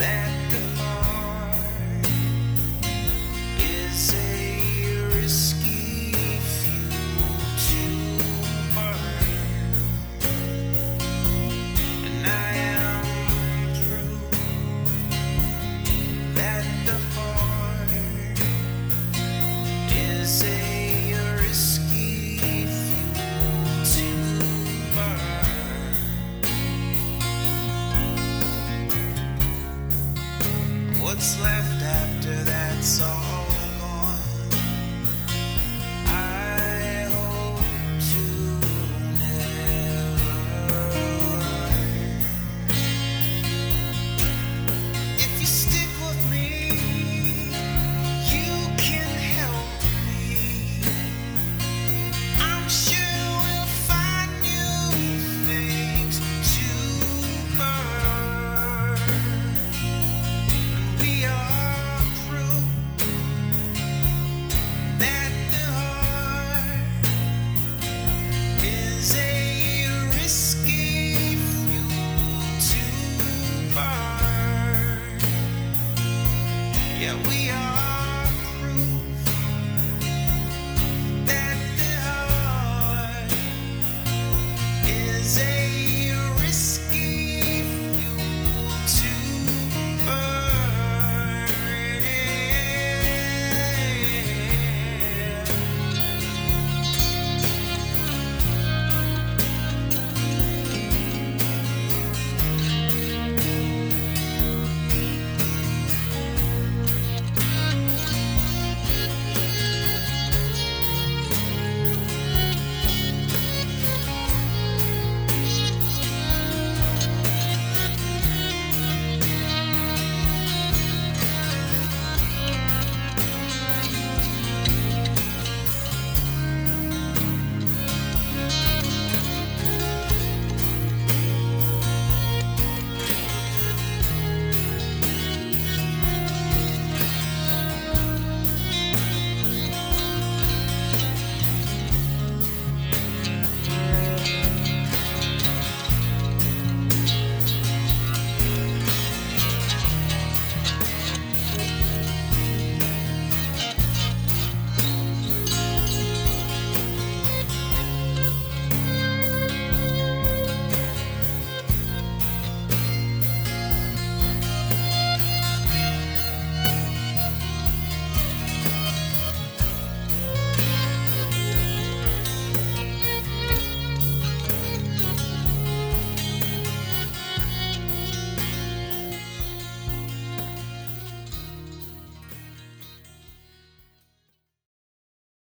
that the heart is a risky fuel to burn, and I am proof that the heart is a risky fuel to burn. What's left after that's all gone? I hope to never learn. If you stick with me, you can help me. I'm sure we'll find new things to burn. We are proof that the heart is a risky fuel to burn. Yeah, we are.